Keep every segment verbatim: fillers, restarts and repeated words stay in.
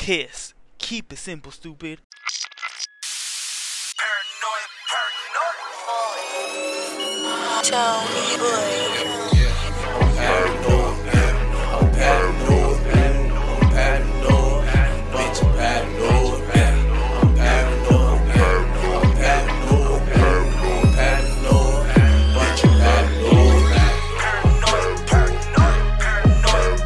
Kiss. Keep it simple, stupid. Paranoid, paranoid. Tell me, boy. Yeah, I'm paranoid, man. I'm paranoid, man. I'm paranoid, bitch. I'm paranoid, man. I'm paranoid, man. I'm paranoid, man. I'm paranoid, bitch. I'm paranoid, man. Paranoid, paranoid,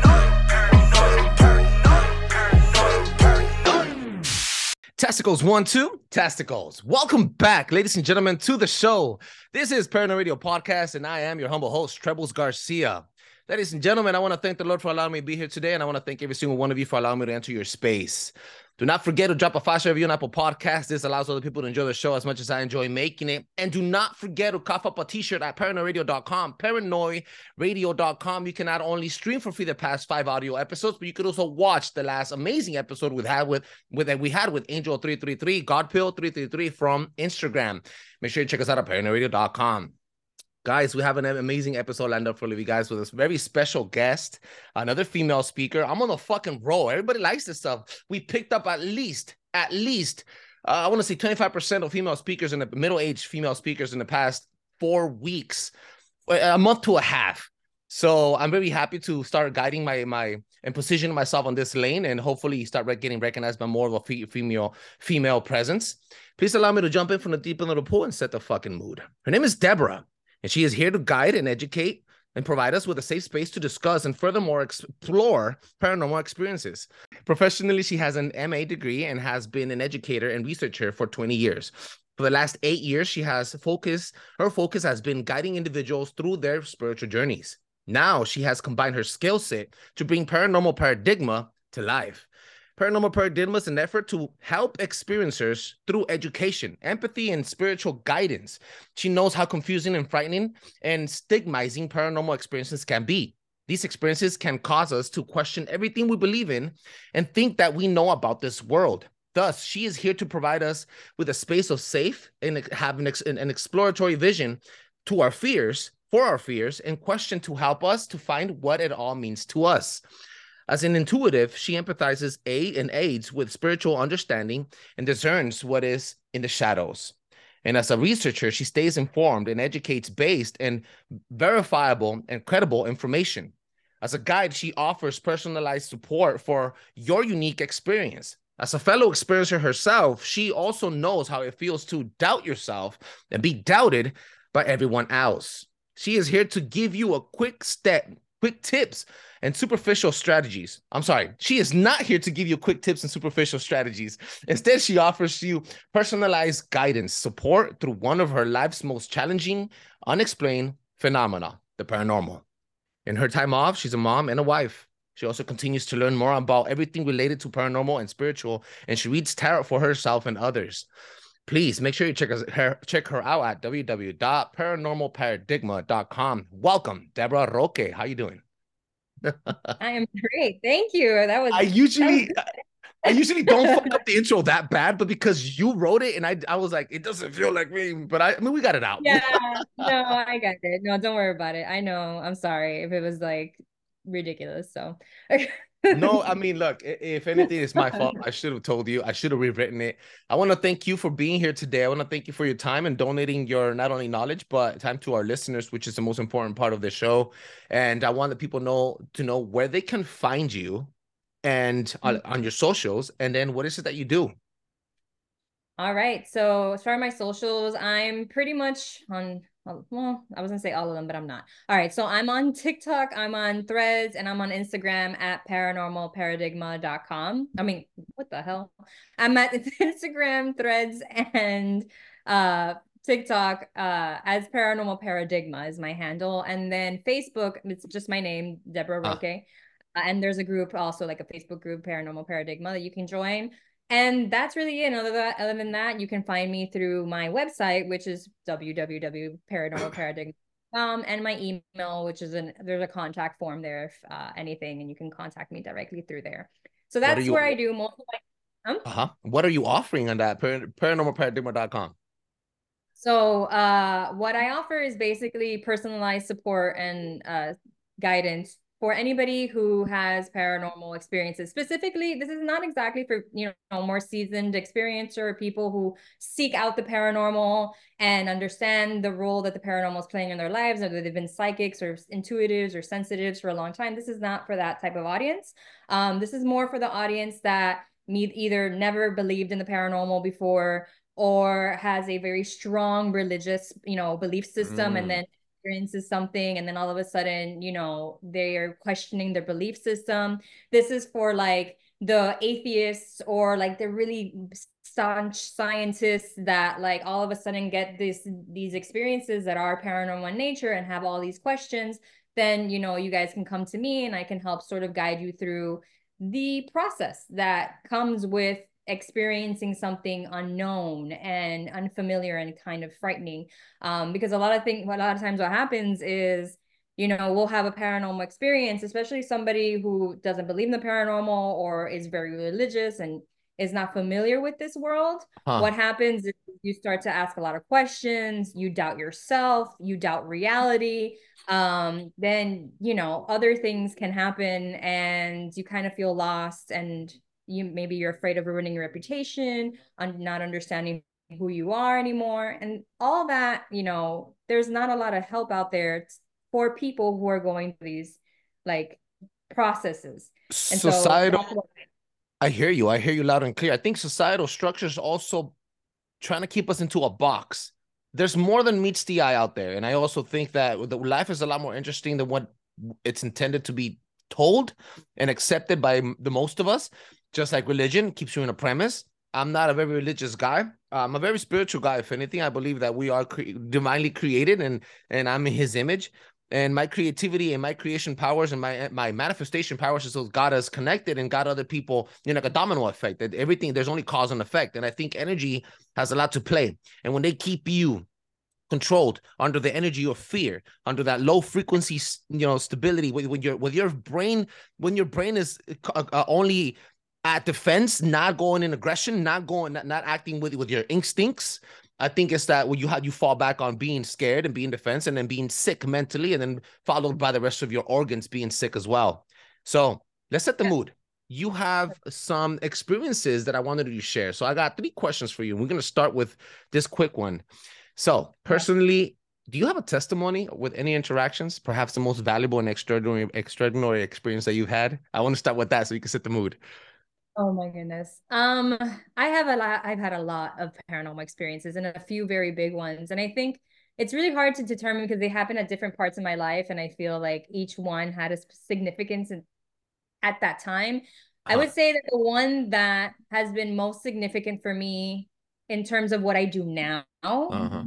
paranoid, paranoid, paranoid, paranoid. Testicles one, two, testicles. Welcome back, ladies and gentlemen, to the show. This is Paranoid Radio Podcast, and I am your humble host, Trebles Garcia. Ladies and gentlemen, I want to thank the Lord for allowing me to be here today, and I want to thank every single one of you for allowing me to enter your space. Do not forget to drop a five-star review on Apple Podcasts. This allows other people to enjoy the show as much as I enjoy making it. And do not forget to cough up a t-shirt at paranoid radio dot com, paranoid radio dot com. You can not only stream for free the past five audio episodes, but you could also watch the last amazing episode we had with, with that we had with Angel three three three, Godpill three three three from Instagram. Make sure you check us out at paranoid radio dot com. Guys, we have an amazing episode lined up for you guys with a very special guest, another female speaker. I'm on a fucking roll. Everybody likes this stuff. We picked up at least, at least, uh, I want to say twenty-five percent of female speakers in the middle-aged female speakers in the past four weeks, a month to a half. So I'm very happy to start guiding my, my and positioning myself on this lane and hopefully start getting recognized by more of a female, female presence. Please allow me to jump in from the deep end of the pool and set the fucking mood. Her name is Deborah. And she is here to guide and educate and provide us with a safe space to discuss and furthermore explore paranormal experiences. Professionally, she has an M A degree and has been an educator and researcher for twenty years. For the last eight years, she has focused, her focus has been guiding individuals through their spiritual journeys. Now she has combined her skill set to bring paranormal paradigma to life. Paranormal Paradigma is an effort to help experiencers through education, empathy, and spiritual guidance. She knows how confusing and frightening and stigmatizing paranormal experiences can be. These experiences can cause us to question everything we believe in and think that we know about this world. Thus, she is here to provide us with a space of safe and have an, ex an exploratory vision to our fears, for our fears, and question to help us to find what it all means to us. As an intuitive, she empathizes aid and aids with spiritual understanding and discerns what is in the shadows. And as a researcher, she stays informed and educates based and verifiable and credible information. As a guide, she offers personalized support for your unique experience. As a fellow experiencer herself, she also knows how it feels to doubt yourself and be doubted by everyone else. She is here to give you a quick step, quick tips and superficial strategies. I'm sorry, she is not here to give you quick tips and superficial strategies. Instead, she offers you personalized guidance, support through one of her life's most challenging, unexplained phenomena, the paranormal. In her time off, she's a mom and a wife. She also continues to learn more about everything related to paranormal and spiritual, and she reads tarot for herself and others. Please make sure you check her, check her out at w w w dot paranormal paradigma dot com. Welcome, Deborah Roque. How you doing? I am great. Thank you. That was I usually was I usually don't fuck up the intro that bad, but because you wrote it and I I was like, it doesn't feel like me, but I, I mean we got it out. Yeah, no, I got it. No, don't worry about it. I know. I'm sorry if it was like ridiculous. So No, I mean, look, if anything, it's my fault. I should have told you. I should have rewritten it. I want to thank you for being here today. I want to thank you for your time and donating your not only knowledge, but time to our listeners, which is the most important part of the show. And I want the people know to know where they can find you and on, on your socials. And then what is it that you do? All right. So as far as my socials, I'm pretty much on, well, I was gonna say all of them, but I'm not. All right. So I'm on TikTok, I'm on Threads, and I'm on Instagram at paranormal paradigma dot com. I mean, what the hell? I'm at Instagram, Threads, and uh TikTok uh as Paranormal Paradigma is my handle. And then Facebook, it's just my name, Deborah Roque. Ah. Uh, and there's a group also, like a Facebook group, Paranormal Paradigma, that you can join. And that's really it. Other than, other than that, you can find me through my website, which is w w w dot paranormal paradigma dot com, and my email, which is an there's a contact form there if uh, anything, and you can contact me directly through there. So that's you, where I do most of my. Um, uh-huh. What are you offering on that paranormal paradigma dot com? So uh, what I offer is basically personalized support and uh, guidance for anybody who has paranormal experiences, specifically, this is not exactly for, you know, more seasoned experiencer or people who seek out the paranormal and understand the role that the paranormal is playing in their lives, whether they've been psychics or intuitives or sensitives for a long time. This is not for that type of audience. Um, this is more for the audience that either never believed in the paranormal before or has a very strong religious, you know, belief system, mm. and then experiences something and then all of a sudden, you know, they are questioning their belief system. This is for like the atheists or like the really staunch scientists that like all of a sudden get this these experiences that are paranormal in nature and have all these questions. Then, you know, you guys can come to me and I can help sort of guide you through the process that comes with experiencing something unknown and unfamiliar and kind of frightening. Um, because a lot of things, a lot of times what happens is, you know, we'll have a paranormal experience, especially somebody who doesn't believe in the paranormal or is very religious and is not familiar with this world. Huh. What happens is you start to ask a lot of questions, you doubt yourself, you doubt reality. Um, then, you know, other things can happen and you kind of feel lost and you maybe you're afraid of ruining your reputation, and not understanding who you are anymore. And all that, you know, there's not a lot of help out there for people who are going through these like processes. And societal, so I hear you. I hear you loud and clear. I think societal structures also trying to keep us into a box. There's more than meets the eye out there. And I also think that the life is a lot more interesting than what it's intended to be told and accepted by the most of us. Just like religion keeps you in a premise. I'm not a very religious guy. I'm a very spiritual guy. If anything, I believe that we are cre divinely created and, and I'm in his image. And my creativity and my creation powers and my my manifestation powers is so God has connected and got other people, you know, like a domino effect. That everything, there's only cause and effect. And I think energy has a lot to play. And when they keep you controlled under the energy of fear, under that low frequency, you know, stability, when, when your with your brain, when your brain is uh, only at defense, not going in aggression, not going, not, not acting with with your instincts. I think it's that when you have you fall back on being scared and being defense and then being sick mentally, and then followed by the rest of your organs being sick as well. So let's set the yeah. mood. You have some experiences that I wanted you to share. So I got three questions for you. We're going to start with this quick one. So personally, do you have a testimony with any interactions, perhaps the most valuable and extraordinary, extraordinary experience that you've had? I want to start with that so you can set the mood. Oh my goodness. Um, I have a lot, I've had a lot of paranormal experiences and a few very big ones. And I think it's really hard to determine because they happen at different parts of my life. And I feel like each one had a significance in, at that time. Uh-huh. I would say that the one that has been most significant for me in terms of what I do now uh-huh.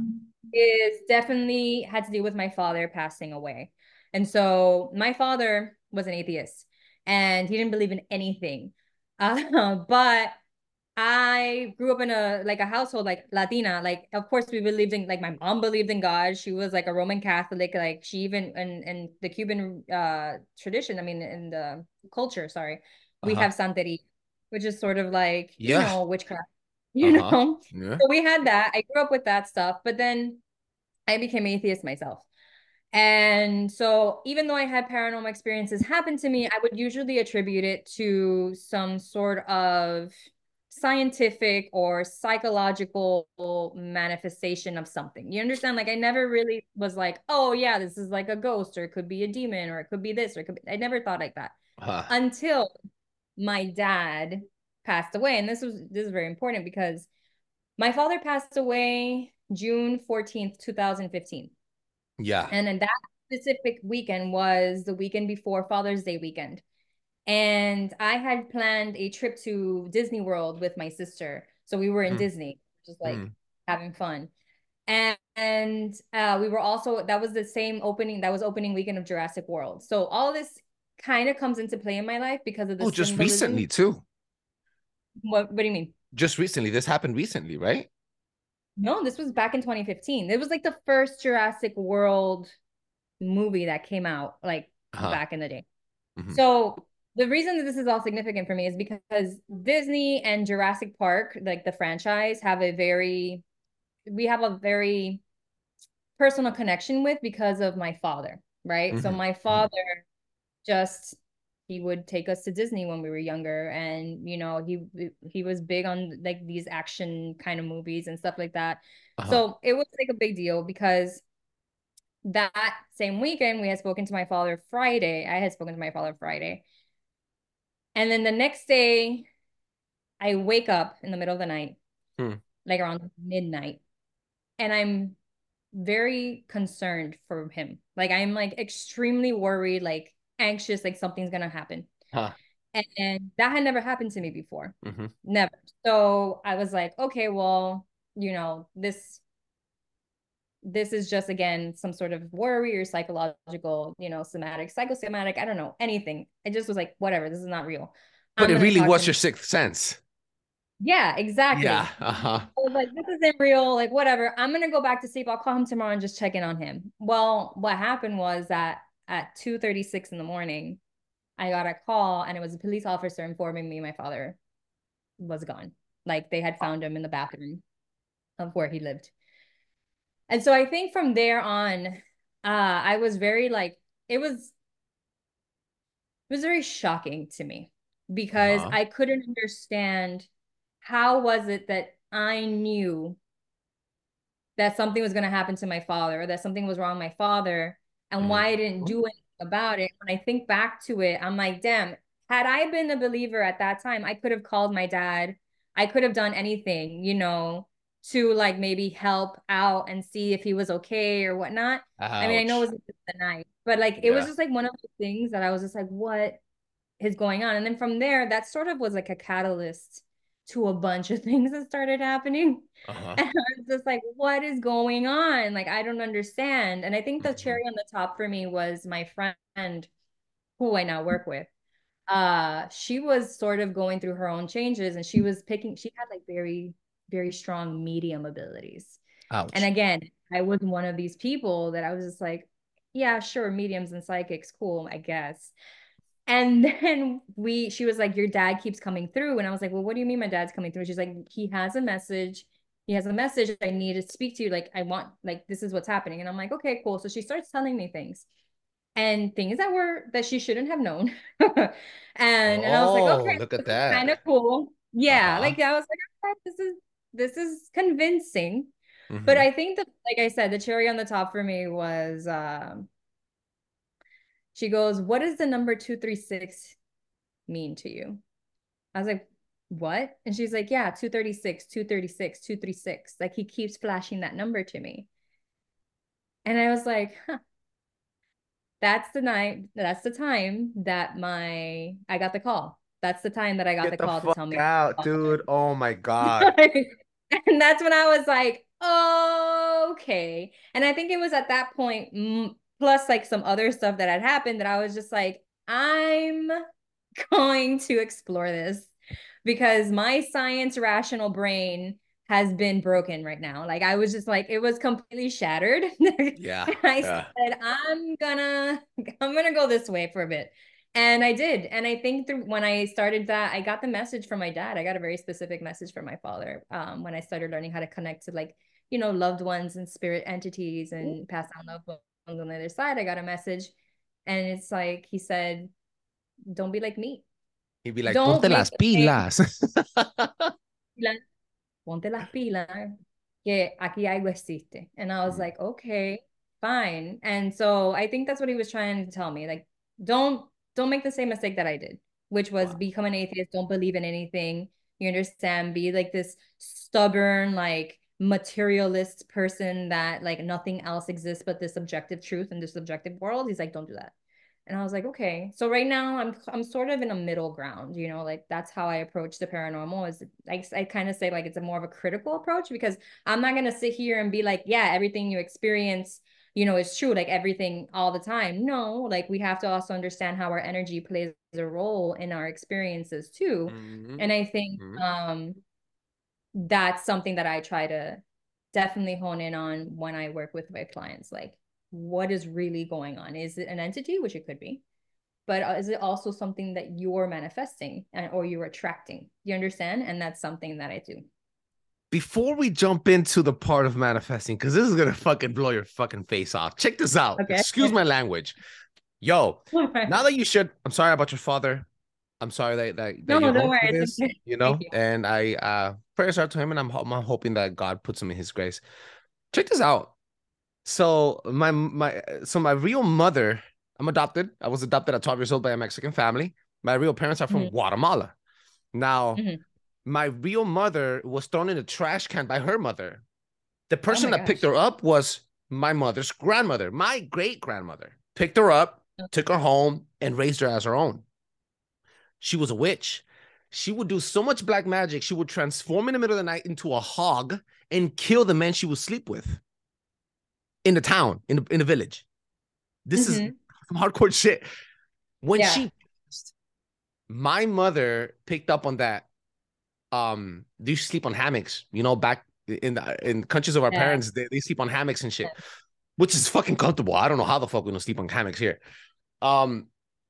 is definitely had to do with my father passing away. And so my father was an atheist and he didn't believe in anything. Uh, but I grew up in a like a household like Latina. Like, of course, we believed in like my mom believed in God. She was like a Roman Catholic. Like she even in in the Cuban uh tradition. I mean, in the culture. Sorry, we uh-huh. have Santeria, which is sort of like yeah. you know witchcraft. You uh-huh. know, yeah. So we had that. I grew up with that stuff. But then I became atheist myself. And so even though I had paranormal experiences happen to me, I would usually attribute it to some sort of scientific or psychological manifestation of something. You understand? Like I never really was like, oh yeah, this is like a ghost, or it could be a demon, or it could be this, or it could be... I never thought like that huh. until my dad passed away. And this was this is very important because my father passed away June fourteenth, two thousand fifteen. Yeah. And then that specific weekend was the weekend before Father's Day weekend. And I had planned a trip to Disney World with my sister. So we were in mm. Disney, just like mm. having fun. And, and uh, we were also, that was the same opening, that was opening weekend of Jurassic World. So all this kind of comes into play in my life because of this. Oh, just recently too. What, what do you mean? Just recently. This happened recently, right? No, this was back in twenty fifteen. It was like the first Jurassic World movie that came out like uh-huh. back in the day. Mm-hmm. So the reason that this is all significant for me is because Disney and Jurassic Park, like the franchise, have a very, we have a very personal connection with because of my father, right? Mm-hmm. So my father just he would take us to Disney when we were younger, and you know he he was big on like these action kind of movies and stuff like that. Uh-huh. So it was like a big deal because that same weekend we had spoken to my father Friday. I had spoken to my father Friday. And then the next day I wake up in the middle of the night, Hmm. like around midnight, and I'm very concerned for him. Like I'm like extremely worried, like anxious, like something's gonna happen. Huh. And, and that had never happened to me before. Mm-hmm. Never. So I was like, okay, well, you know, this this is just again some sort of worry or psychological, you know, somatic, psychosomatic, I don't know, anything. I just was like, whatever, this is not real. But I'm it gonna really talk was to your him. sixth sense. Yeah, exactly. Yeah. Uh-huh. I was like, this isn't real, like whatever. I'm gonna go back to sleep. I'll call him tomorrow and just check in on him. Well, what happened was that at two thirty-six in the morning, I got a call and it was a police officer informing me my father was gone. Like they had found him in the bathroom of where he lived. And so I think from there on, uh, I was very like, it was, it was very shocking to me because Uh-huh. I couldn't understand how was it that I knew that something was going to happen to my father or that something was wrong with my father and why I didn't do anything about it. When I think back to it, I'm like, damn, had I been a believer at that time, I could have called my dad. I could have done anything, you know, to like maybe help out and see if he was okay or whatnot. Ouch. I mean, I know it was just the night, but like it Yeah. was just like one of the things that I was just like, what is going on? And then from there, that sort of was like a catalyst to a bunch of things that started happening. Uh-huh. And I was just like, what is going on? Like, I don't understand. And I think the Mhm. cherry on the top for me was my friend who I now work with. Uh, she was sort of going through her own changes and she was picking, she had like very, very strong medium abilities. Ouch. And again, I was one of these people that I was just like, yeah, sure, mediums and psychics, cool, I guess. And then we, she was like, your dad keeps coming through. And I was like, well, what do you mean my dad's coming through? She's like, he has a message. He has a message. I need to speak to you. Like, I want, like, this is what's happening. And I'm like, okay, cool. So she starts telling me things and things that were, that she shouldn't have known. and, and I was like, Oh, okay, look at this is kind of that. cool. Yeah. Uh-huh. Like, I was like, okay, this is, this is convincing. Mhm. But I think that, like I said, the cherry on the top for me was, um, she goes, what does the number two three six mean to you? I was like, what? And she's like, yeah, two thirty-six, two thirty-six, two thirty-six. Like he keeps flashing that number to me. And I was like, huh. That's the night, that's the time that my, I got the call. That's the time that I got Get the the call to fuck tell me. out, dude. Oh my God. And that's when I was like, oh, okay. And I think it was at that point, mm, plus like some other stuff that had happened, that I was just like, I'm going to explore this because my science rational brain has been broken right now. Like I was just like, it was completely shattered. Yeah. And I Yeah. said, I'm gonna, I'm gonna go this way for a bit. And I did. And I think through, when I started that, I got the message from my dad. I got a very specific message from my father um, when I started learning how to connect to like, you know, loved ones and spirit entities and pass down loved ones on the other side. I got a message and it's like, he said, don't be like me. He'd be like, Don't ponte make las the same pilas. ponte las pilas, que aquí algo existe. And I was like, okay, fine. And so I think that's what he was trying to tell me. Like, don't don't make the same mistake that I did, which was Wow. become an atheist, don't believe in anything. You understand? Be like this stubborn, like materialist person that like nothing else exists but this objective truth in this objective world. He's like, don't do that. And I was like, okay. So right now I'm I'm sort of in a middle ground, you know, like that's how I approach the paranormal is I, I kind of say like it's a more of a critical approach because I'm not going to sit here and be like, yeah, everything you experience, you know, is true, like everything all the time. No, like we have to also understand how our energy plays a role in our experiences too. Mhm. And I think Mhm. um that's something that I try to definitely hone in on when I work with my clients. Like, what is really going on? Is it an entity, which it could be, but is it also something that you're manifesting and or you're attracting? You understand? And that's something that I do. Before we jump into the part of manifesting, because this is gonna fucking blow your fucking face off. Check this out. Okay. Excuse my language. Yo, now that you shared, I'm sorry about your father. I'm sorry that that, that No, you're don't going worry. through It's this, okay. you Thank know, you. and I uh prayers out to him, and I'm, ho- I'm hoping that God puts him in his grace. Check this out. So my my so my real mother, I'm adopted. I was adopted at twelve years old by a Mexican family. My real parents are from Mhm, Guatemala. Now, mhm. my real mother was thrown in a trash can by her mother. The Oh person my that picked gosh. her up was my mother's grandmother, my great grandmother. Picked her up, took her home, and raised her as her own. She was a witch. She would do so much black magic, she would transform in the middle of the night into a hog and kill the men she would sleep with in the town, in the, in the village. This is Hmm. some hardcore shit. When Yeah. she, my mother picked up on that. Um, they used to sleep on hammocks, you know, back in the, in countries of our Yeah. parents, they, they sleep on hammocks and shit, which is fucking comfortable. I don't know how the fuck we don't sleep on hammocks here. Um,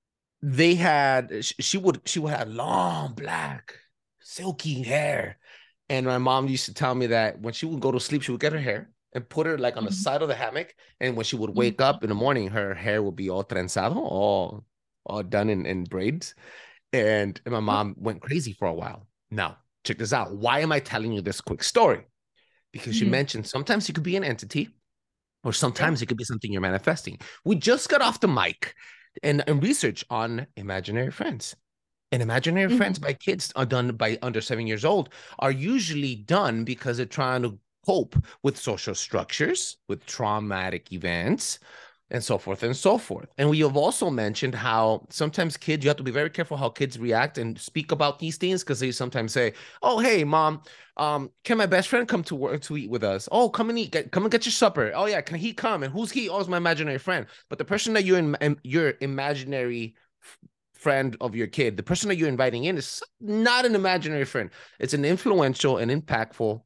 they had she would she would have long black silky hair, and my mom used to tell me that when she would go to sleep, she would get her hair and put her like on the Mhm, side of the hammock, and when she would mhm. wake up in the morning, her hair would be all trenzado, all all done in, in braids, and, and my Oh, mom went crazy for a while. Now check this out. Why am I telling you this quick story? Because you mhm. mentioned sometimes it could be an entity, or Yeah. sometimes it could be something you're manifesting. We just got off the mic and, and research on imaginary friends. And imaginary Mhm. friends by kids are done by under seven years old are usually done because they're trying to cope with social structures, with traumatic events, and so forth and so forth. And we have also mentioned how sometimes kids, you have to be very careful how kids react and speak about these things, because they sometimes say, "Oh, hey, mom, um, can my best friend come to work to eat with us? Oh, come and eat, get, come and get your supper. Oh yeah, can he come? And who's he? Oh, it's my imaginary friend." But the person that you're in, your imaginary friend of your kid, the person that you're inviting in, is not an imaginary friend. It's an influential and impactful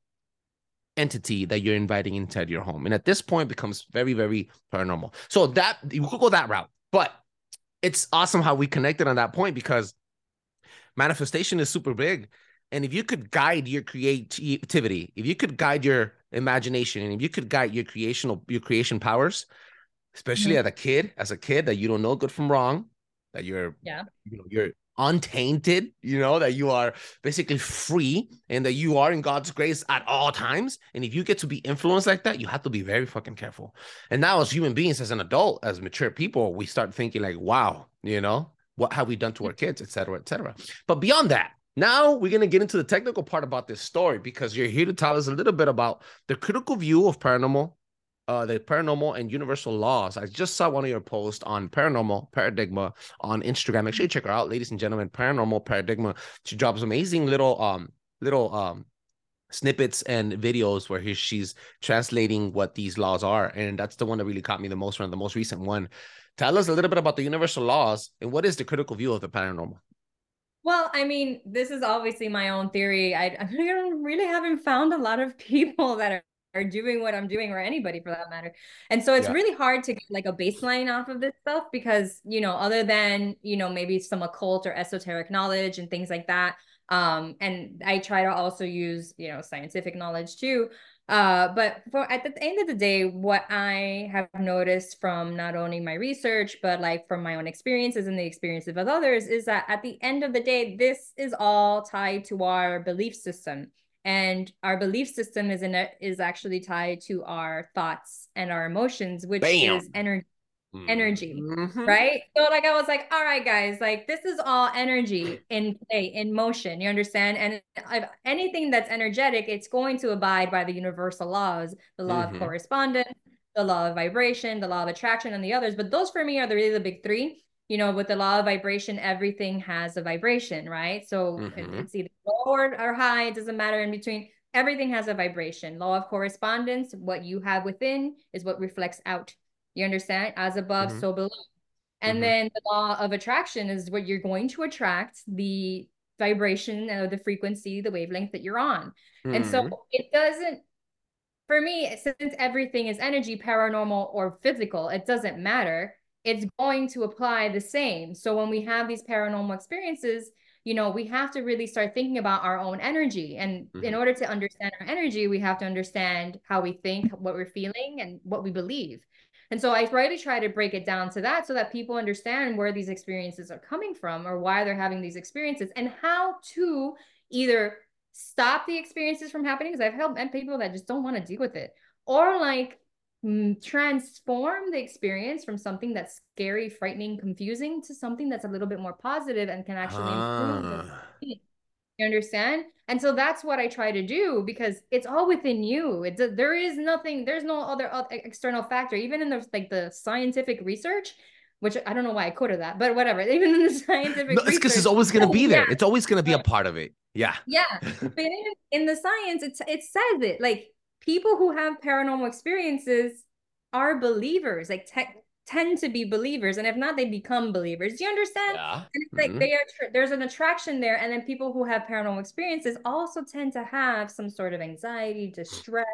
entity that you're inviting inside your home. And at this point, it becomes very, very paranormal. So that you could go that route, but it's awesome how we connected on that point, because manifestation is super big. And if you could guide your creativity, if you could guide your imagination, and if you could guide your creational your creation powers, especially Mhm. as a kid, as a kid that you don't know good from wrong, that you're, Yeah. you know, you're untainted, you know, that you are basically free, and that you are in God's grace at all times. And if you get to be influenced like that, you have to be very fucking careful. And now, as human beings, as an adult, as mature people, we start thinking like, wow, you know, what have we done to our kids, et cetera, et cetera. But beyond that, now we're going to get into the technical part about this story, because you're here to tell us a little bit about the critical view of paranormal, uh, the paranormal and universal laws. I just saw one of your posts on Paranormal Paradigma on Instagram. Make sure you check her out, ladies and gentlemen. Paranormal Paradigma. She drops amazing little um little um snippets and videos where he, she's translating what these laws are, and that's the one that really caught me the most, one of the most recent one. Tell us a little bit about the universal laws and what is the critical view of the paranormal. Well, I mean, this is obviously my own theory. I, I really haven't found a lot of people that are, are doing what I'm doing, or anybody for that matter. And so it's Yeah. really hard to get like a baseline off of this stuff, because, you know, other than, you know, maybe some occult or esoteric knowledge and things like that. Um, and I try to also use, you know, scientific knowledge too. Uh, but for at the end of the day, what I have noticed from not only my research, but like from my own experiences and the experiences of others, is that at the end of the day, this is all tied to our belief system. And our belief system is in it is actually tied to our thoughts and our emotions, which is Bam. energy energy, Mm-hmm. right? So like I was like, all right, guys, like this is all energy in play, in motion. You understand? And if anything that's energetic, it's going to abide by the universal laws, the law of Mm-hmm. correspondence, the law of vibration, the law of attraction, and the others. But those for me are the really the big three. You know, with the law of vibration, everything has a vibration, right? So it, Mm-hmm. it's either low or, or high, it doesn't matter in between. Everything has a vibration. Law of correspondence, what you have within is what reflects out. You understand? As above, Mm-hmm. so below. And Mm-hmm. then the law of attraction is what you're going to attract, the vibration, uh, the frequency, the wavelength that you're on. And so Mm-hmm. it doesn't, for me, since everything is energy, paranormal or physical, it doesn't matter. It's going to apply the same. So when we have these paranormal experiences, you know, we have to really start thinking about our own energy. And in Mm-hmm. order to understand our energy, we have to understand how we think, what we're feeling, and what we believe. And so I try to try to break it down to that so that people understand where these experiences are coming from or why they're having these experiences and how to either stop the experiences from happening, because I've helped people that just don't want to deal with it, or like transform the experience from something that's scary, frightening, confusing to something that's a little bit more positive and can actually improve the Ah. You understand? And so that's what I try to do, because it's all within you. It's a, there is nothing, there's no other, other external factor. Even in the like the scientific research, which I don't know why I quoted that, but whatever. Even in the scientific No, it's because research, it's always going to be there. yeah, It's always going to be a part of it. Yeah. yeah. But in, in the science, it, it says it. Like, people who have paranormal experiences are believers. Like, te tend to be believers, and if not, they become believers. Do you understand? Yeah. And it's like Mhm. they are there's an attraction there, and then people who have paranormal experiences also tend to have some sort of anxiety, distress,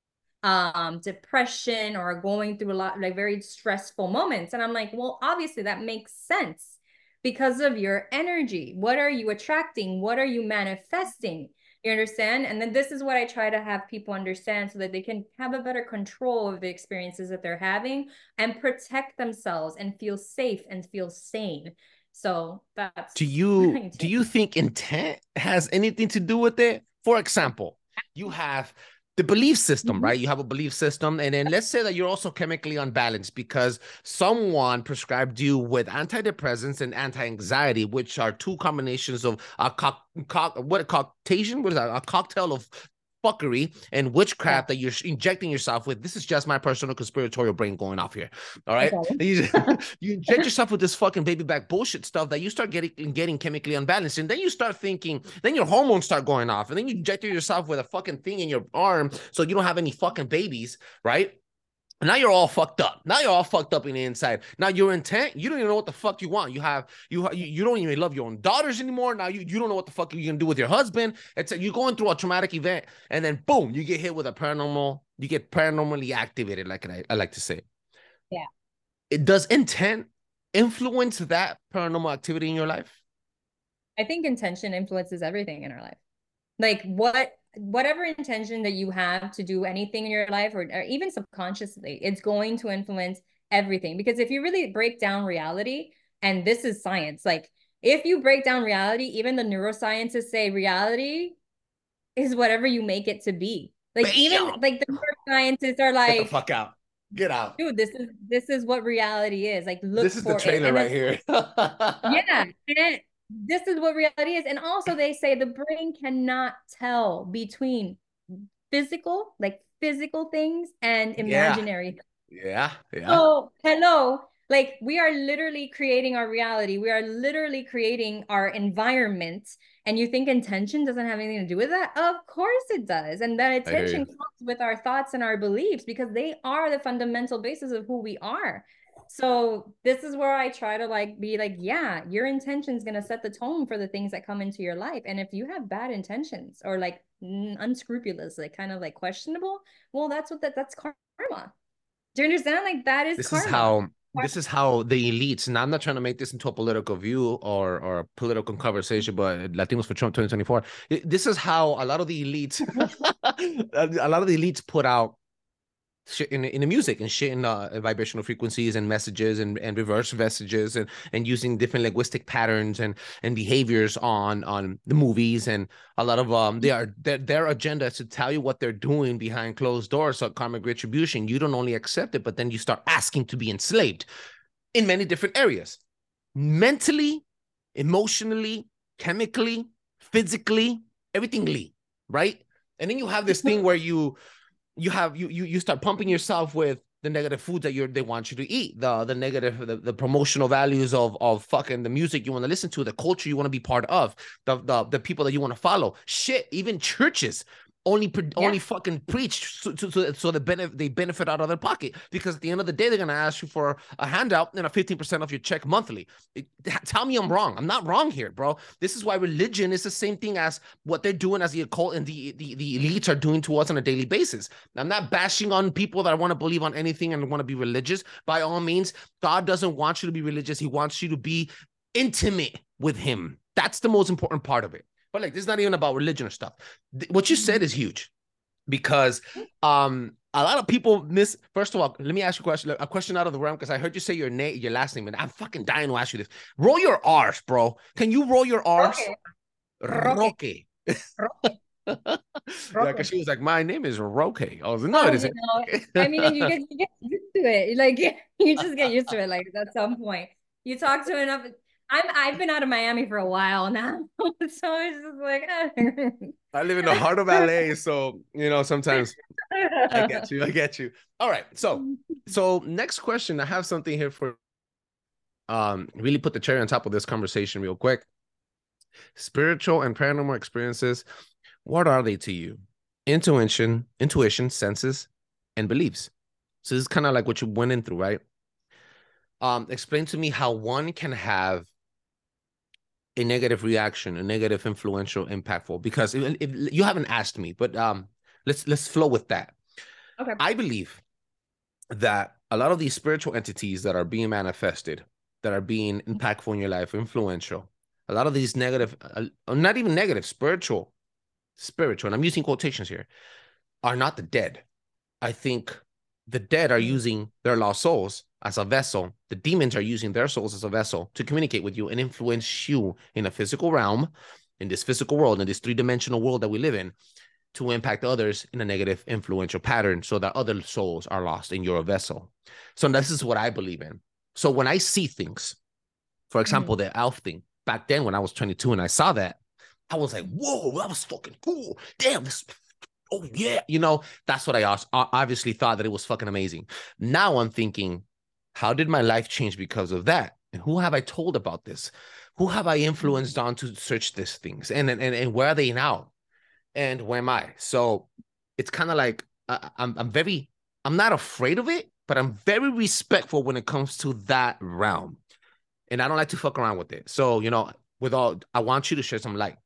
um, depression, or going through a lot like very stressful moments. And I'm like, well, obviously that makes sense because of your energy. What are you attracting? What are you manifesting? You understand? And then this is what I try to have people understand so that they can have a better control of the experiences that they're having and protect themselves and feel safe and feel sane. So that's Do you do you think intent has anything to do with it? For example, you have the belief system, mm-hmm. right? You have a belief system, and then let's say that you're also chemically unbalanced because someone prescribed you with antidepressants and anti-anxiety, which are two combinations of a co co what a Caucasian, what is that? A cocktail of fuckery and witchcraft yeah. that you're injecting yourself with. This is just my personal conspiratorial brain going off here. All right. Okay. You, you inject yourself with this fucking baby back bullshit stuff that you start getting getting chemically unbalanced. And then you start thinking, then your hormones start going off. And then you inject yourself with a fucking thing in your arm so you don't have any fucking babies, right? Now you're all fucked up. Now you're all fucked up in the inside. Now your intent, you don't even know what the fuck you want. You have you you don't even love your own daughters anymore. Now you, you don't know what the fuck you're gonna do with your husband. It's like you're going through a traumatic event, and then boom, you get hit with a paranormal. You get paranormally activated, like I, I like to say. Yeah. It does intent influence that paranormal activity in your life? I think intention influences everything in our life. Like what. Whatever intention that you have to do anything in your life, or, or even subconsciously, it's going to influence everything. Because if you really break down reality, and this is science, like if you break down reality, even the neuroscientists say reality is whatever you make it to be. Like Bam! Even like the neuroscientists are like, get the fuck out, get out, dude. This is this is what reality is. Like look, this is for the trailer it. right here. Yeah. And this is what reality is. And also they say the brain cannot tell between physical, like physical things and imaginary. Yeah. Yeah. yeah. So hello, like we are literally creating our reality. We are literally creating our environment. And you think intention doesn't have anything to do with that? Of course it does. And that attention comes with our thoughts and our beliefs, because they are the fundamental basis of who we are. So this is where I try to like be like, yeah, your intention is going to set the tone for the things that come into your life. And if you have bad intentions or like unscrupulous, like kind of like questionable, well, that's what that that's karma. Do you understand? Like that is this karma. Is how this is how the elites, and I'm not trying to make this into a political view or or a political conversation, but Latinos for Trump twenty twenty-four. This is how a lot of the elites, a lot of the elites put out shit in, in the music and shit in uh, vibrational frequencies and messages and, and reverse messages and, and using different linguistic patterns and, and behaviors on, on the movies. And a lot of um, they are their, their agenda is to tell you what they're doing behind closed doors. So karmic retribution, you don't only accept it, but then you start asking to be enslaved in many different areas, mentally, emotionally, chemically, physically, everythingly, right? And then you have this thing where you you have you you you start pumping yourself with the negative foods that you're they want you to eat, the the negative the, the promotional values of of fucking the music you want to listen to, the culture you want to be part of, the the, the people that you want to follow. Shit, even churches only yeah. only fucking preach so, so, so the benefit they benefit out of their pocket, because at the end of the day they're gonna ask you for a handout and a fifteen percent of your check monthly. It, tell me I'm wrong. I'm not wrong here, bro. This is why religion is the same thing as what they're doing as the occult and the the, the elites are doing to us on a daily basis. I'm not bashing on people that want to believe on anything and want to be religious. By all means, God doesn't want you to be religious. He wants you to be intimate with him. That's the most important part of it. But like, this is not even about religion or stuff. What you said is huge, because um, a lot of people miss. First of all, let me ask you a question. A question out of the realm because I heard you say your name, your last name, and I'm fucking dying to ask you this. Roll your R's, bro. Can you roll your R's? Roque. Roque. Roque. Yeah, Roque. because she was like, my name is Roque. I was like, no, Oh, it you isn't. know, I mean, and you get you get used to it. Like you just get used to it. Like at some point, you talk to enough. I'm I've been out of Miami for a while now, so it's just like. eh. I live in the heart of L A, so you know sometimes I get you. I get you. All right, so so next question. I have something here for um really put the cherry on top of this conversation real quick. Spiritual and paranormal experiences, what are they to you? Intuition, intuition, senses, and beliefs. So this is kind of like what you went in through, right? Um, explain to me how one can have a negative reaction, a negative, influential, impactful. Because if, if you haven't asked me, but um, let's let's flow with that. Okay. I believe that a lot of these spiritual entities that are being manifested, that are being impactful in your life, influential, a lot of these negative, uh, not even negative, spiritual, spiritual, and I'm using quotations here, are not the dead. I think the dead are using their lost souls as a vessel. The demons are using their souls as a vessel to communicate with you and influence you in a physical realm, in this physical world, in this three-dimensional world that we live in, to impact others in a negative, influential pattern so that other souls are lost in your vessel. So this is what I believe in. So when I see things, for example, mm-hmm. the elf thing, back then when I was twenty-two and I saw that, I was like, whoa, that was fucking cool. Damn, this, oh yeah. You know, that's what I obviously thought, that it was fucking amazing. Now I'm thinking, how did my life change because of that? And who have I told about this? Who have I influenced on to search these things? And, and, and where are they now? And where am I? So it's kind of like, uh, I'm, I'm very, I'm not afraid of it, but I'm very respectful when it comes to that realm. And I don't like to fuck around with it. So, you know, with all, I want you to share some light.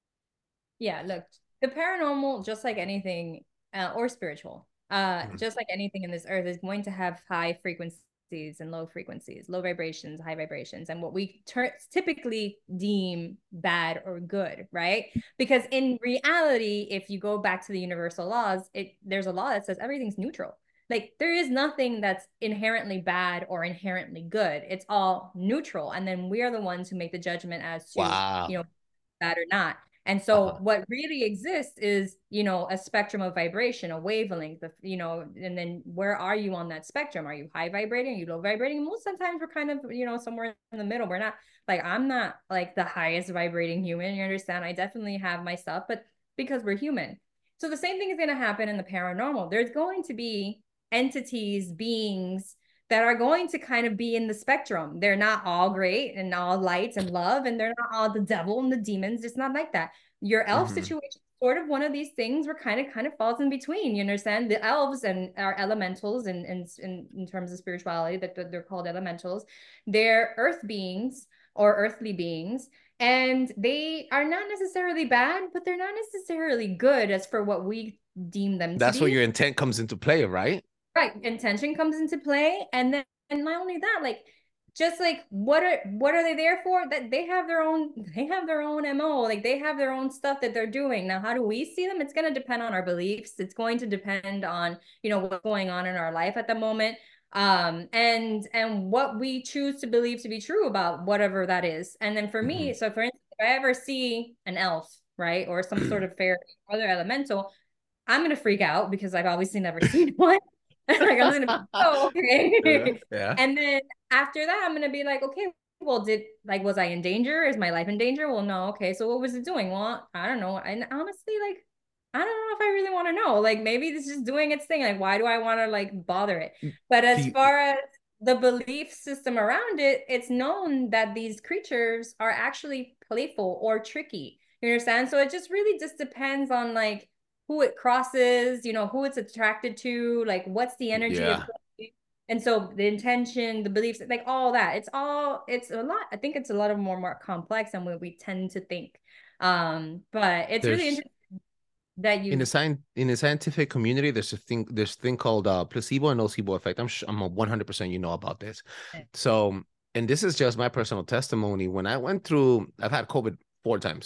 Yeah, look, the paranormal, just like anything, uh, or spiritual, uh, mm-hmm. just like anything in this earth, is going to have high frequencies and low frequencies, low vibrations, high vibrations, and what we ter- typically deem bad or good, right? Because in reality, if you go back to the universal laws, it there's a law that says everything's neutral. Like there is nothing that's inherently bad or inherently good. It's all neutral. And then we are the ones who make the judgment as to, wow. you know, bad or not. And so uh-huh. what really exists is, you know, a spectrum of vibration, a wavelength, of, you know, and then where are you on that spectrum? Are you high vibrating? Are you low vibrating? Most sometimes we're kind of, you know, somewhere in the middle. We're not like, I'm not like the highest vibrating human. You understand? I definitely have my stuff, but because we're human. So the same thing is going to happen in the paranormal. There's going to be entities, beings that are going to kind of be in the spectrum. They're not all great and all light and love, and they're not all the devil and the demons. It's not like that. Your elf mm-hmm. situation is sort of one of these things where kind of kind of falls in between. You understand? The elves and our elementals, and in, in, in terms of spirituality, that they're called elementals. They're earth beings or earthly beings, and they are not necessarily bad, but they're not necessarily good as for what we deem them That's to be. where your intent comes into play, right? Right. Intention comes into play. And then, and not only that, like, just like, what are, what are they there for? That they have their own, they have their own M O, like they have their own stuff that they're doing. Now, how do we see them? It's going to depend on our beliefs. It's going to depend on, you know, what's going on in our life at the moment. Um, and, and what we choose to believe to be true about whatever that is. And then for mm-hmm. me, so for instance, if I ever see an elf, right, or some sort of fairy or other elemental, I'm going to freak out because I've obviously never seen one. Like I'm gonna be, oh, okay. Yeah, yeah. And then after that, I'm gonna be like, okay, well, did like was I in danger? Is my life in danger? Well, no. Okay, so what was it doing? Well, I don't know. And honestly, like, I don't know if I really want to know. Like, maybe it's just doing its thing. Like, why do I want to like bother it? But as you- far as the belief system around it, it's known that these creatures are actually playful or tricky. You understand? So it just really just depends on like who it crosses, you know, who it's attracted to, like what's the energy yeah. of it. And so the intention, the beliefs, like all that, it's all, it's a lot. I think it's a lot of more, more complex than what we tend to think. Um, but it's There's, really interesting that you in the science in the scientific community, there's a thing, there's a thing called uh, placebo and nocebo effect. I'm I'm one hundred percent you know about this. So, and this is just my personal testimony. When I went through, I've had COVID four times.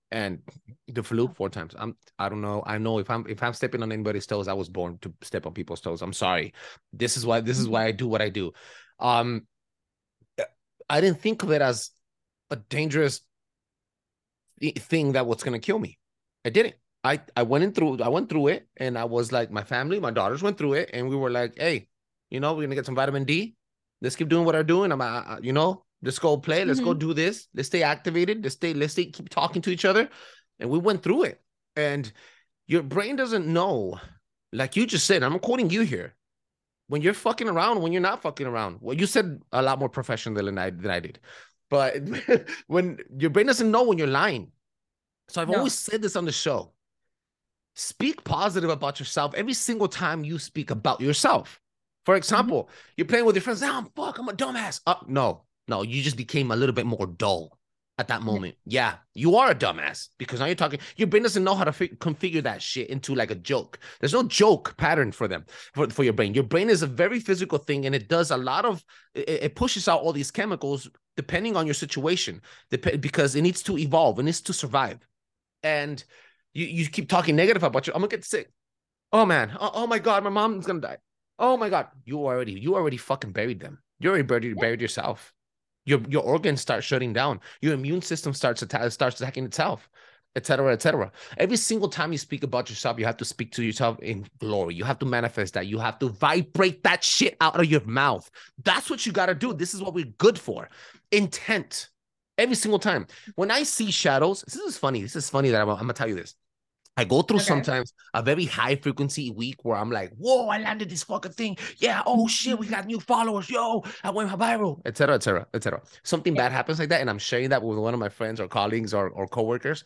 and the flu four times. I'm I don't know. I know if I'm if I'm stepping on anybody's toes, I was born to step on people's toes. I'm sorry. This is why this is why I do what I do. Um, I didn't think of it as a dangerous thing that was gonna kill me. I didn't. I I went in through I went through it, and I was like, my family, my daughters went through it, and we were like, hey, you know, we're gonna get some vitamin D. Let's keep doing what I'm doing. I'm, uh, you know, let's go play. Let's mm-hmm. go do this. Let's stay activated. Let's stay. Let's stay. Keep talking to each other, and we went through it. And your brain doesn't know, like you just said. I'm quoting you here. When you're fucking around, when you're not fucking around. Well, you said a lot more professional than I than I did, but when your brain doesn't know when you're lying. So I've no. always said this on the show. Speak positive about yourself every single time you speak about yourself. For example, mm-hmm. you're playing with your friends. Oh, fuck, I'm a dumbass. Uh, no, no, you just became a little bit more dull at that moment. Mm-hmm. Yeah, you are a dumbass because now you're talking. Your brain doesn't know how to fi- configure that shit into like a joke. There's no joke pattern for them, for, for your brain. Your brain is a very physical thing, and it does a lot of, it, it pushes out all these chemicals depending on your situation, dep- because it needs to evolve. It needs to survive. And you, you keep talking negative about you. I'm going to get sick. Oh, man. Oh, oh, my God, my mom's going to die. Oh my God, you already, you already fucking buried them. You already buried, yeah. buried yourself. Your your organs start shutting down. Your immune system starts atta- starts attacking itself, et cetera, et cetera. Every single time you speak about yourself, you have to speak to yourself in glory. You have to manifest that. You have to vibrate that shit out of your mouth. That's what you got to do. This is what we're good for. Intent. Every single time. When I see shadows, this is funny. This is funny that I'm, I'm going to tell you this. I go through okay. sometimes a very high frequency week where I'm like, whoa, I landed this fucking thing. Yeah. Oh shit. We got new followers. Yo, I went viral, et cetera, et cetera, et cetera. Something yeah. bad happens like that. And I'm sharing that with one of my friends or colleagues or, or coworkers.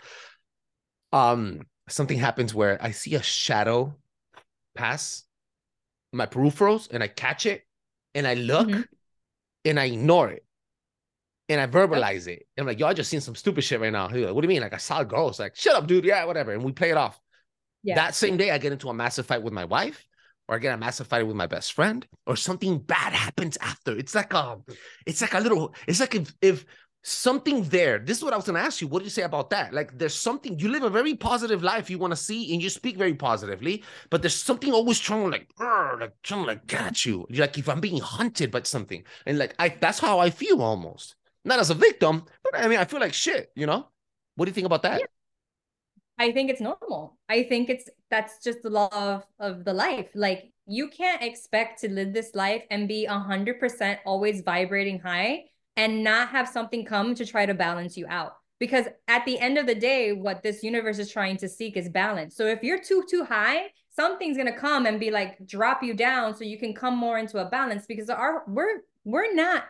Um, something happens where I see a shadow pass my peripherals and I catch it and I look mm-hmm. and I ignore it. And I verbalize it. And I'm like, yo, I just seen some stupid shit right now. He's like, what do you mean? Like, I saw a girl. It's like, shut up, dude. Yeah, whatever. And we play it off. Yeah. That same day, I get into a massive fight with my wife, or I get a massive fight with my best friend, or something bad happens after. It's like a, it's like a little, it's like if, if something there, this is what I was going to ask you. What do you say about that? Like, there's something, you live a very positive life you want to see, and you speak very positively, but there's something always trying to like, like trying to like get at you. You're like, if I'm being hunted by something. And like, I, that's how I feel almost. Not as a victim, but I mean, I feel like shit, you know? What do you think about that? Yeah. I think it's normal. I think it's, that's just the law of, of the life. Like, you can't expect to live this life and be one hundred percent always vibrating high and not have something come to try to balance you out. Because at the end of the day, what this universe is trying to seek is balance. So if you're too, too high, something's going to come and be like, drop you down so you can come more into a balance, because our, we're, we're not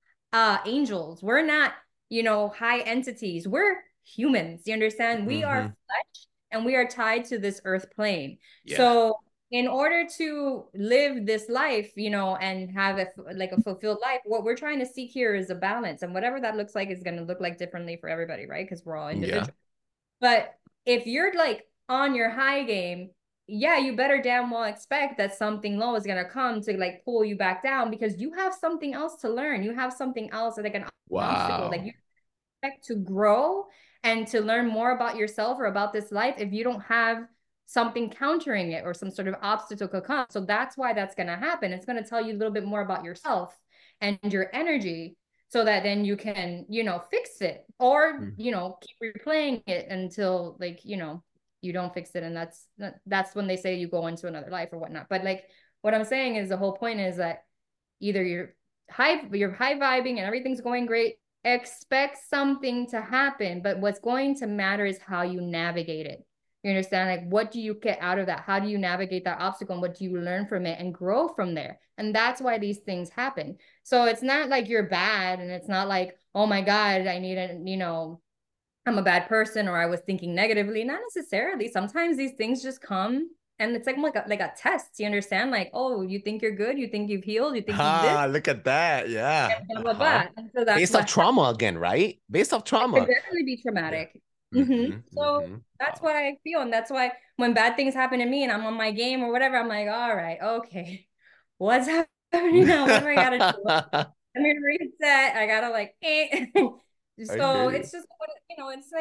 uh angels. We're not, you know, high entities. We're humans. You understand? We mm-hmm. are flesh, and we are tied to this earth plane. Yeah. So in order to live this life, you know, and have a like a fulfilled life, what we're trying to seek here is a balance. And whatever that looks like is going to look like differently for everybody, right? Because we're all individual. Yeah. But if you're like on your high game, yeah, you better damn well expect that something low is going to come to like pull you back down, because you have something else to learn. You have something else, like an wow. obstacle. Like, you expect to grow and to learn more about yourself or about this life if you don't have something countering it or some sort of obstacle could come. So that's why that's going to happen. It's going to tell you a little bit more about yourself and your energy, so that then you can, you know, fix it, or, mm. you know, keep replaying it until, like, you know, you don't fix it. And that's, that's when they say you go into another life or whatnot. But like, what I'm saying is, the whole point is that either you're high, you're high vibing and everything's going great, expect something to happen. But what's going to matter is how you navigate it. You understand? Like, what do you get out of that? How do you navigate that obstacle? And what do you learn from it and grow from there? And that's why these things happen. So it's not like you're bad, and it's not like, oh my God, I need a, you know, I'm a bad person, or I was thinking negatively. Not necessarily. Sometimes these things just come, and it's like, like a, like a test. You understand? Like, oh, you think you're good? You think you've healed? You think ah, you've this? Look at that. Yeah. And blah, blah, blah. Uh-huh. And so that's based off trauma again, right? Based off trauma. It could definitely be traumatic. Yeah. Mm-hmm. Mm-hmm. So mm-hmm. that's what I feel. And that's why when bad things happen to me and I'm on my game or whatever, I'm like, all right, okay, what's happening now? What do I gotta do? Let me reset. I gotta like, eh. So it's just, you know, it's like,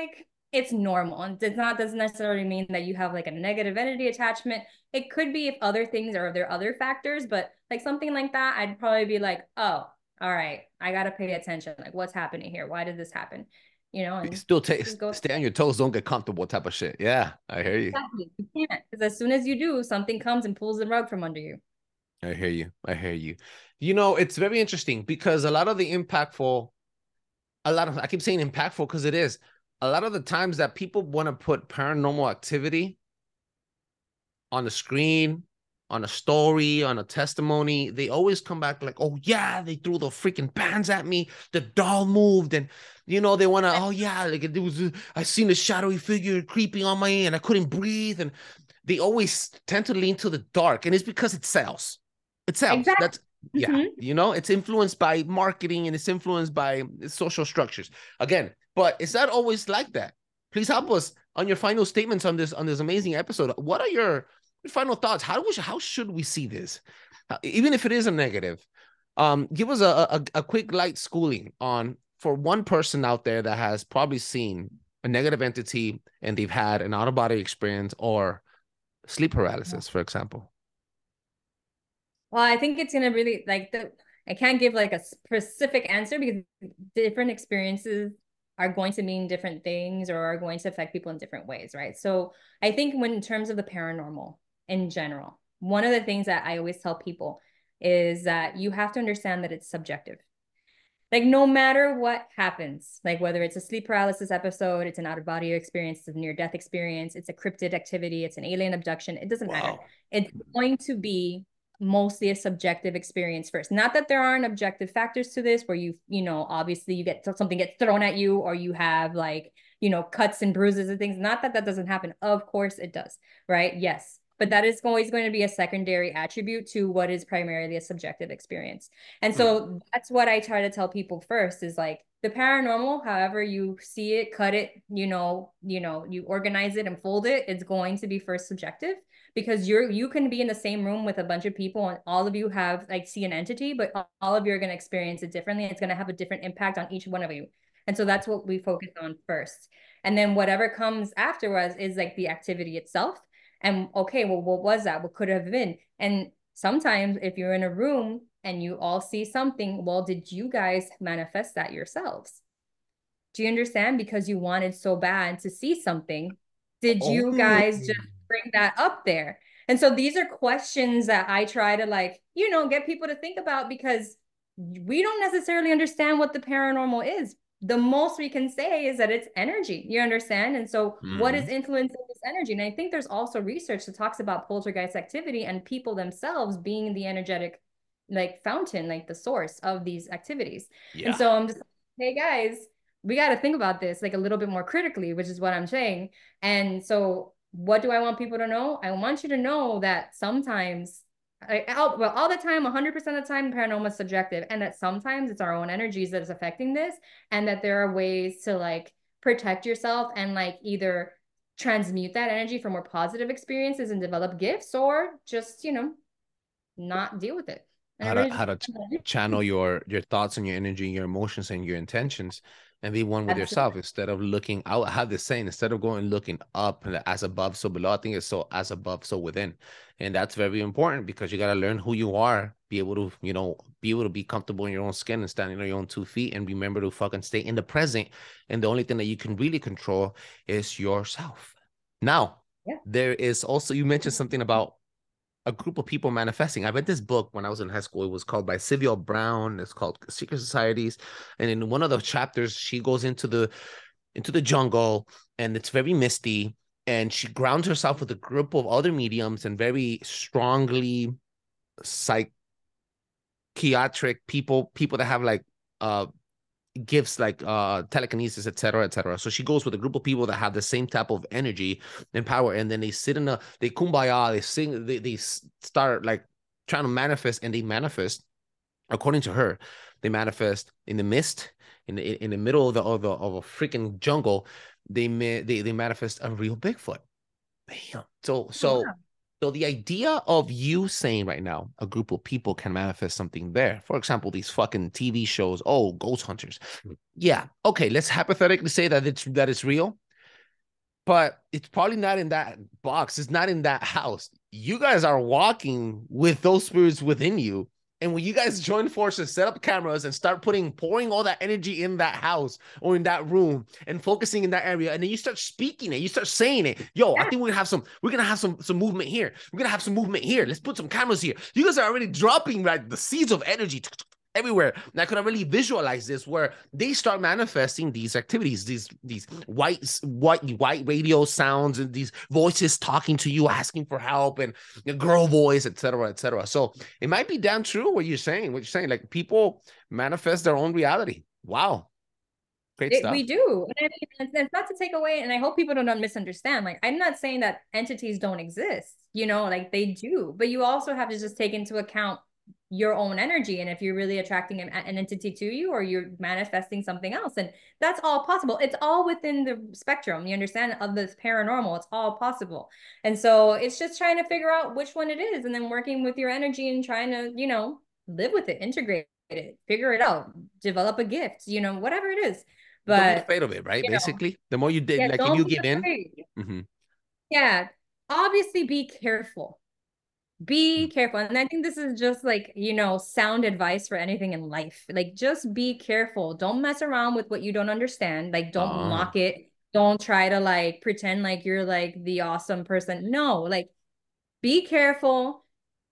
it's normal. And does not doesn't necessarily mean that you have like a negative energy attachment. It could be if other things or if there are other factors, but like something like that, I'd probably be like, oh, all right, I gotta pay attention. Like, what's happening here? Why did this happen? You know, and Still take go stay on your toes, don't get comfortable type of shit. Yeah, I hear you. exactly. You can't, because as soon as you do, something comes and pulls the rug from under you. I hear you. I hear you. You know, it's very interesting because a lot of the impactful, a lot of, I keep saying impactful because it is. A lot of the times that people want to put paranormal activity on the screen, on a story, on a testimony, they always come back like, oh, yeah, they threw the freaking pans at me. The doll moved. And, you know, they want to, oh, yeah, like it was, uh, I seen a shadowy figure creeping on my and I couldn't breathe. And they always tend to lean to the dark. And it's because it sells. It sells. Exactly. That's, yeah, mm-hmm. You know, it's influenced by marketing and it's influenced by social structures. Again, but it's not always like that. Please help us on your final statements on this on this amazing episode. What are your final thoughts? How do we, how should we see this? Uh, even if it is a negative, um, give us a, a, a quick light schooling on for one person out there that has probably seen a negative entity and they've had an out-of-body experience or sleep paralysis, for example. Well, I think it's gonna really like the I can't give like a specific answer because different experiences are going to mean different things or are going to affect people in different ways, right? So I think when in terms of the paranormal in general, one of the things that I always tell people is that you have to understand that it's subjective. Like no matter what happens, like whether it's a sleep paralysis episode, it's an out-of-body experience, it's a near-death experience, it's a cryptid activity, it's an alien abduction, it doesn't wow. matter. It's going to be mostly a subjective experience first. Not that there aren't objective factors to this where you, you know, obviously you get something gets thrown at you or you have like, you know, cuts and bruises and things. Not that that doesn't happen. Of course it does, right? Yes. But that is always going to be a secondary attribute to what is primarily a subjective experience. And so mm. that's what I try to tell people first is like the paranormal, however you see it, cut it, you know, you know, you organize it and fold it, it's going to be first subjective. Because you're you can be in the same room with a bunch of people and all of you have like see an entity, but all of you are going to experience it differently. It's going to have a different impact on each one of you. And so that's what we focus on first. And then whatever comes afterwards is like the activity itself. And okay, well, what was that? What could have been? And sometimes if you're in a room and you all see something, well, did you guys manifest that yourselves? Do you understand? Because you wanted so bad to see something. Did you oh. guys just bring that up there? And so these are questions that I try to like, you know, get people to think about because we don't necessarily understand what the paranormal is. The most we can say is that it's energy, you understand? And so mm-hmm. what is influencing this energy? And I think there's also research that talks about poltergeist activity and people themselves being the energetic like fountain, like the source of these activities. Yeah. And so I'm just, hey guys, we got to think about this like a little bit more critically, which is what I'm saying. And so what do I want people to know? I want you to know that sometimes, I, well, all the time, one hundred percent of the time, paranormal is subjective, and that sometimes it's our own energies that is affecting this, and that there are ways to like protect yourself and like either transmute that energy for more positive experiences and develop gifts, or just, you know, not deal with it. How to, how to channel your your thoughts and your energy and your emotions and your intentions and be one with Absolutely. yourself instead of looking out. I have this saying, instead of going looking up and as above, so below, I think it's so as above, so within. And that's very important because you got to learn who you are, be able to, you know, be able to be comfortable in your own skin and standing on your own two feet and remember to fucking stay in the present. And the only thing that you can really control is yourself. Now, yeah. there is also, you mentioned something about a group of people manifesting. I read this book when I was in high school. It was called by Sylvia Brown. It's called Secret Societies. And in one of the chapters, she goes into the into the jungle and it's very misty. And she grounds herself with a group of other mediums and very strongly psychiatric people, people that have like uh gifts like uh telekinesis, etc, etc. So she goes with a group of people that have the same type of energy and power, and then they sit in a they kumbaya, they sing, they, they start like trying to manifest, and they manifest according to her. They manifest in the mist, in the in the middle of the of, the, of a freaking jungle. They they they manifest a real Bigfoot. Damn. So so oh, wow. So the idea of you saying right now, a group of people can manifest something there. For example, these fucking T V shows, oh, ghost hunters. Yeah. Okay, let's hypothetically say that it's that it's real. but it's probably not in that box. It's not in that house. You guys are walking with those spirits within you. And when you guys join forces, set up cameras and start putting, pouring all that energy in that house or in that room and focusing in that area, and then you start speaking it, you start saying it. Yo, I think we're gonna have some, we're gonna have some, some movement here. We're gonna have some movement here. Let's put some cameras here. You guys are already dropping like the seeds of energy everywhere. And I could really visualize this where they start manifesting these activities, these these white white white radio sounds and these voices talking to you, asking for help, and a girl voice, et cetera, et cetera. So it might be damn true what you're saying. What you're saying, like people manifest their own reality. Wow, great It, stuff. we do. And I mean, it's, it's not to take away, and I hope people don't misunderstand. Like, I'm not saying that entities don't exist, you know, like they do, but you also have to just take into account your own energy, and if you're really attracting an, an entity to you, or you're manifesting something else, and that's all possible. It's all within the spectrum, you understand, of this paranormal. It's all possible. And so it's just trying to figure out which one it is, and then working with your energy and trying to, you know, live with it, integrate it, figure it out, develop a gift, you know, whatever it is. But don't be afraid of it, right? Basically, know, the more you did, yeah, like, if you give in. Mm-hmm. Yeah, obviously be careful. Be careful. And I think this is just like, you know, sound advice for anything in life. Like, just be careful. Don't mess around with what you don't understand. Like, don't uh. mock it. Don't try to like pretend like you're like the awesome person. No, like, be careful.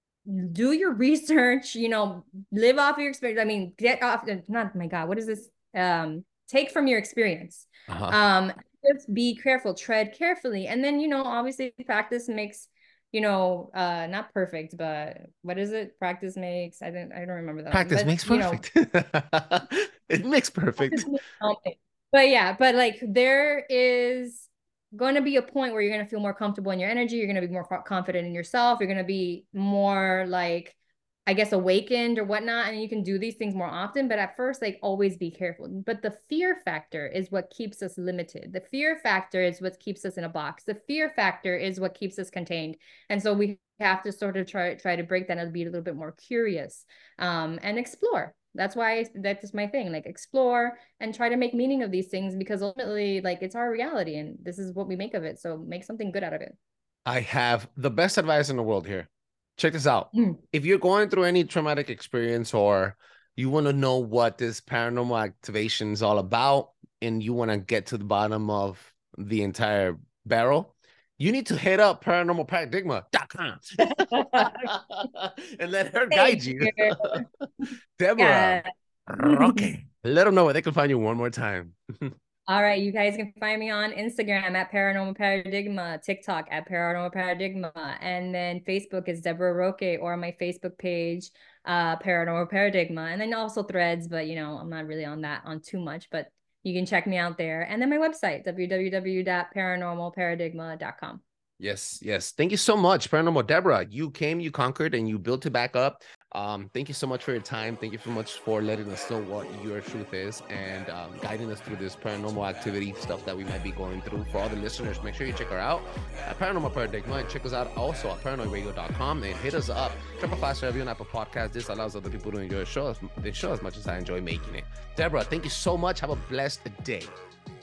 Do your research, you know, live off your experience. I mean, get off, not, my God, what is this? Um, take from your experience. Uh-huh. Um, just be careful, tread carefully. And then, you know, obviously practice makes, you know, uh, not perfect, but what is it? Practice makes, I don't, I don't remember that. Practice but, makes perfect. You know, it makes perfect. But yeah, but like there is going to be a point where you're going to feel more comfortable in your energy. You're going to be more confident in yourself. You're going to be more like, I guess, awakened or whatnot. And you can do these things more often. But at first, like, always be careful. But the fear factor is what keeps us limited. The fear factor is what keeps us in a box. The fear factor is what keeps us contained. And so we have to sort of try, try to break that and be a little bit more curious um, and explore. That's why that's just my thing, like, explore and try to make meaning of these things, because ultimately, like, it's our reality and this is what we make of it. So make something good out of it. I have the best advice in the world here. Check this out. Mm. If you're going through any traumatic experience, or you want to know what this paranormal activation is all about, and you want to get to the bottom of the entire barrel, you need to hit up paranormal paradigma dot com and let her guide you. you. Deborah, yeah. Okay. Let them know where they can find you one more time. All right, you guys can find me on Instagram at Paranormal Paradigma, TikTok at Paranormal Paradigma, and then Facebook is Deborah Roque, or my Facebook page, uh, Paranormal Paradigma, and then also Threads, but you know, I'm not really on that on too much, but you can check me out there. And then my website, w w w dot paranormal paradigma dot com. Yes, yes. Thank you so much, Paranormal Deborah. You came, you conquered, and you built it back up. Um, thank you so much for your time. Thank you so much for letting us know what your truth is, and um, guiding us through this paranormal activity stuff that we might be going through. For all the listeners, make sure you check her out at Paranormal Paradigma, and check us out also at paranoid radio dot com, and hit us up. Drop a five-star review on Apple Podcast. This allows other people to enjoy the show, the show as much as I enjoy making it. Deborah, thank you so much. Have a blessed day.